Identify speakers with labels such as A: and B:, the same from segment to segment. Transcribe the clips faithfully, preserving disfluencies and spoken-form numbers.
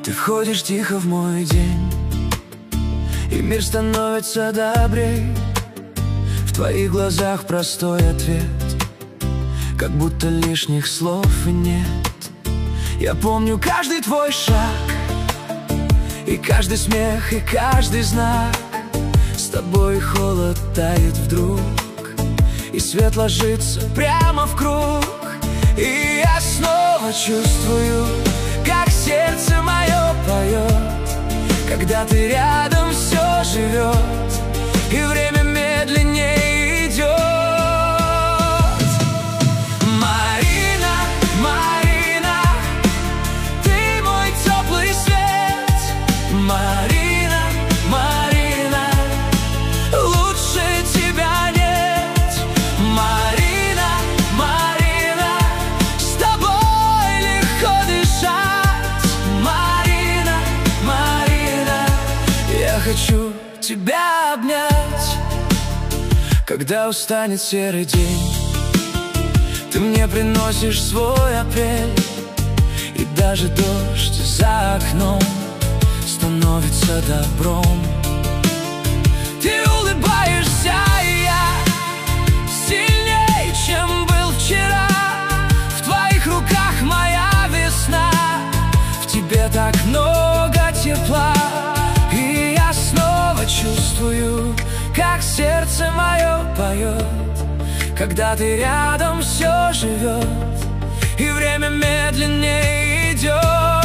A: Ты входишь тихо в мой день, и мир становится добрей. В твоих глазах простой ответ, как будто лишних слов и нет. Я помню каждый твой шаг, и каждый смех, и каждый знак. С тобой холод тает вдруг, и свет ложится прямо в круг. И я снова чувствую, как сердце мое поет, когда ты рядом, все живет, и время медленнее идет. Марина, Марина, ты мой теплый свет. Марина, Марина, лучше тебя нет. Марина, Марина, с тобой легко дышать. Марина, Марина, я хочу тебя обнять. Когда устанет серый день, ты мне приносишь свой апрель, и даже дождь за окном становится добром. Ты улыбаешься, и я сильнее, чем был вчера. В твоих руках моя весна, в тебе так много тепла. И я снова чувствую, как сердце мое поет, когда ты рядом, все живет, и время медленнее идет.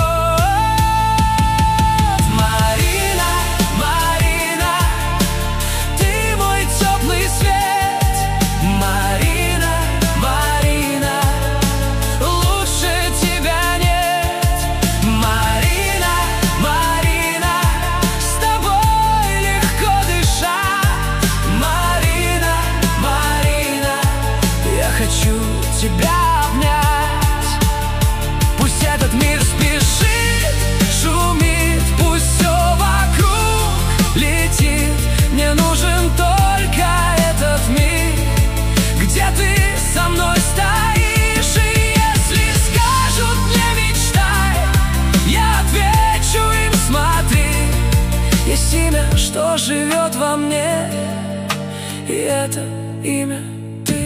A: Марина, Марина, ты мой теплый свет. Марина, Марина, лучше тебя нет. Марина, Марина, с тобой легко дышать. Марина, Марина, я хочу тебя обнять. Пусть этот мир спешит, шумит, пусть все вокруг летит. Мне нужен только этот миг, где ты со мной стоишь. И если скажут мне мечтай, я отвечу им смотри. Есть имя, что живет во мне, и это имя ты.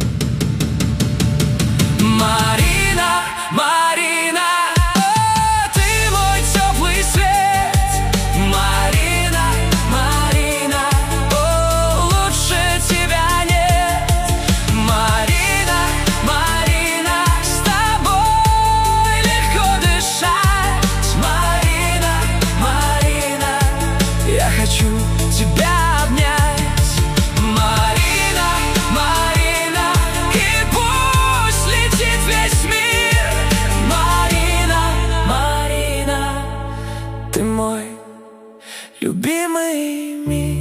A: Марина, Марина, о, ты мой теплый свет. Марина, Марина, о, лучше тебя нет. Марина, Марина, с тобой легко дышать. Марина, Марина, я хочу тебя обнять. Марина, Марина, и пусть летит весь мир. Марина, Марина, ты мой любимый мир.